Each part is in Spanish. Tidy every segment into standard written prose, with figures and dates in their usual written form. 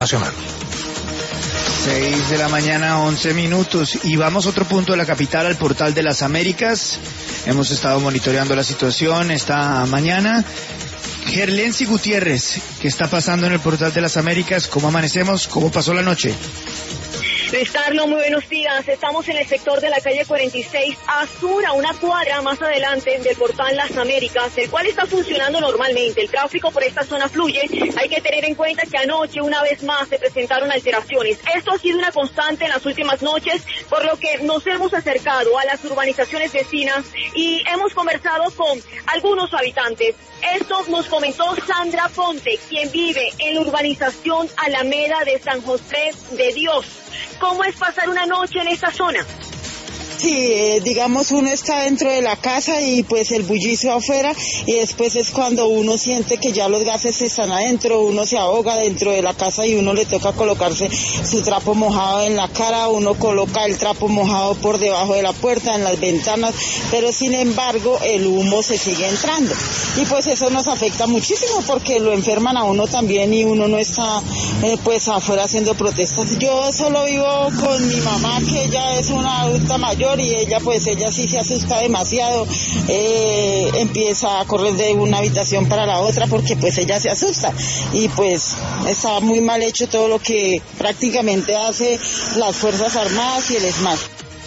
Nacional. 6 de la mañana, 11 minutos. Y vamos a otro punto de la capital, al Portal de las Américas. Hemos estado monitoreando la situación esta mañana. Gerlensi Gutiérrez, ¿qué está pasando en el Portal de las Américas? ¿Cómo amanecemos? ¿Cómo pasó la noche? Luis Carlos, muy buenos días. Estamos en el sector de la calle 46 Sur, a una cuadra más adelante del Portal Las Américas, el cual está funcionando normalmente. El tráfico por esta zona fluye. Hay que tener en cuenta que anoche una vez más se presentaron alteraciones. Esto ha sido una constante en las últimas noches, por lo que nos hemos acercado a las urbanizaciones vecinas y hemos conversado con algunos habitantes. Esto nos comentó Sandra Ponte, quien vive en la urbanización Alameda de San José de Dios. ¿Cómo es pasar una noche en esta zona? Sí, digamos, uno está dentro de la casa y pues el bullicio afuera, y después es cuando uno siente que ya los gases están adentro, uno se ahoga dentro de la casa y uno le toca colocarse su trapo mojado en la cara, uno coloca el trapo mojado por debajo de la puerta, en las ventanas, pero sin embargo el humo se sigue entrando y pues eso nos afecta muchísimo porque lo enferman a uno también y uno no está pues afuera haciendo protestas. Yo solo vivo con mi mamá, que ella es una adulta mayor, y ella sí se asusta demasiado, empieza a correr de una habitación para la otra porque pues ella se asusta y pues está muy mal hecho todo lo que prácticamente hace las Fuerzas Armadas y el ESMAD.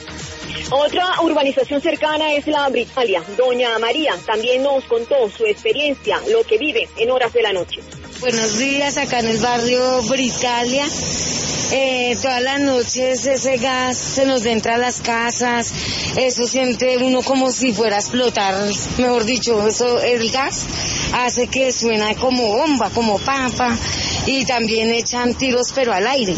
Otra urbanización cercana es la Britalia. Doña María también nos contó su experiencia, lo que vive en horas de la noche. Buenos días, acá en el barrio Britalia. Todas las noches ese gas se nos entra a las casas, eso siente uno como si fuera a explotar, mejor dicho, eso, el gas hace que suena como bomba, como papa, y también echan tiros pero al aire.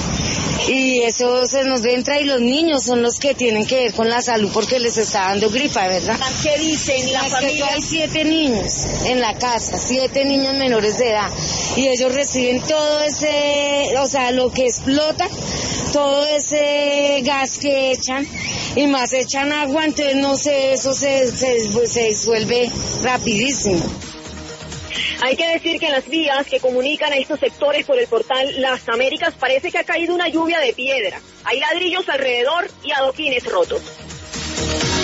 Y eso se nos entra y los niños son los que tienen que ver con la salud porque les está dando gripa, ¿verdad? ¿Qué dicen la familia? Hay 7 niños en la casa, 7 niños menores de edad y ellos reciben todo ese, o sea, lo que explota, todo ese gas que echan y más echan agua, entonces no sé, eso se disuelve rapidísimo. Hay que decir que en las vías que comunican a estos sectores por el Portal Las Américas parece que ha caído una lluvia de piedra. Hay ladrillos alrededor y adoquines rotos.